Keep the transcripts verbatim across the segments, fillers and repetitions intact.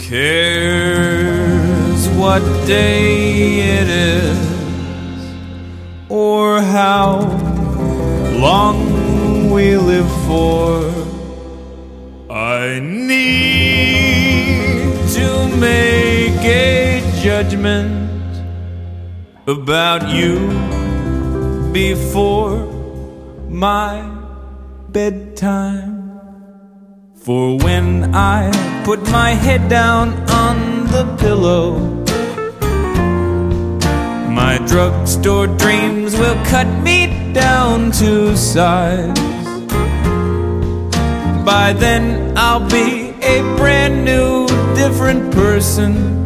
cares what day it is or how long we live for. I need to make a judgment about you before my bedtime. For when I put my head down on the pillow, my drugstore dreams will cut me down to size. By then I'll be a brand new, different person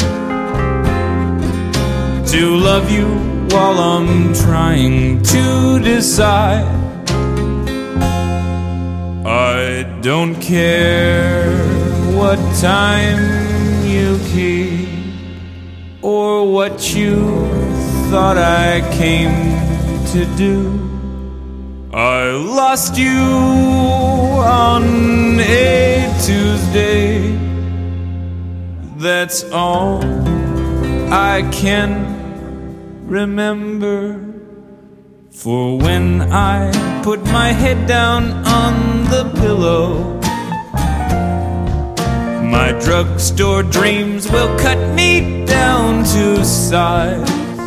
to love you while I'm trying to decide. I don't care what time you keep or what you thought I came to do. I lost you on a Tuesday. That's all I can remember. For when I put my head down on the pillow, my drugstore dreams will cut me down to size.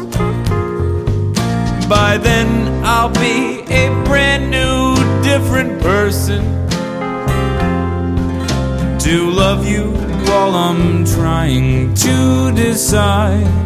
By then I'll be a brand new, different person to love you while I'm trying to decide.